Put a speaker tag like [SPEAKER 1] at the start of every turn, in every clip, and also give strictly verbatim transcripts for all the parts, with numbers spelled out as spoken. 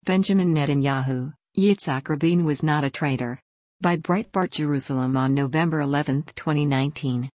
[SPEAKER 1] Benjamin Netanyahu, Yitzhak Rabin was not a traitor. By Breitbart Jerusalem on November eleventh twenty nineteen.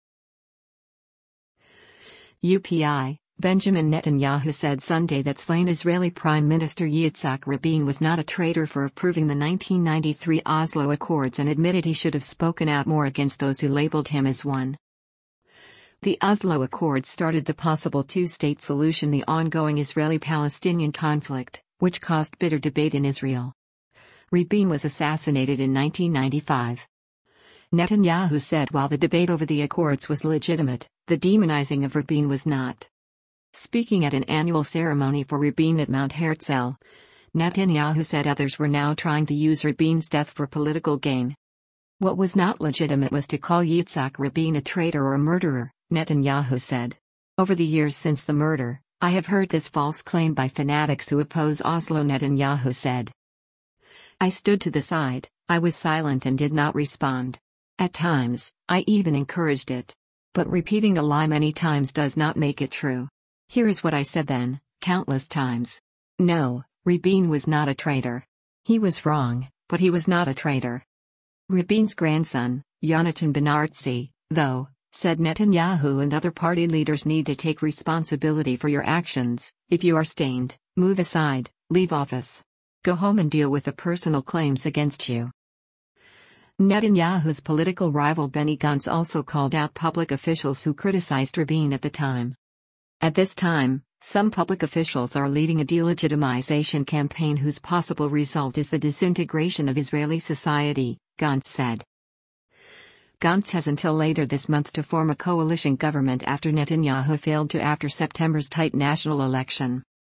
[SPEAKER 1] U P I, Benjamin Netanyahu said Sunday that slain Israeli Prime Minister Yitzhak Rabin was not a traitor for approving the nineteen ninety-three Oslo Accords and admitted he should have spoken out more against those who labeled him as one. The Oslo Accords started the possible two-state solution to the ongoing Israeli-Palestinian conflict, which caused bitter debate in Israel. Rabin was assassinated in nineteen ninety-five. Netanyahu said while the debate over the accords was legitimate, the demonizing of Rabin was not. Speaking at an annual ceremony for Rabin at Mount Herzl, Netanyahu said others were now trying to use Rabin's death for political gain. What was not legitimate was to call Yitzhak Rabin a traitor or a murderer, Netanyahu said. Over the years since the murder, I have heard this false claim by fanatics who oppose Oslo, Netanyahu said. I stood to the side, I was silent and did not respond. At times, I even encouraged it. But repeating a lie many times does not make it true. Here is what I said then, countless times. No, Rabin was not a traitor. He was wrong, but he was not a traitor. Rabin's grandson, Yonatan Ben-Artzi, though, said Netanyahu and other party leaders need to take responsibility for your actions. If you are stained, move aside, leave office. Go home and deal with the personal claims against you. Netanyahu's political rival Benny Gantz also called out public officials who criticized Rabin at the time. At this time, some public officials are leading a delegitimization campaign whose possible result is the disintegration of Israeli society, Gantz said. Gantz has until later this month to form a coalition government after Netanyahu failed to after September's tight national election.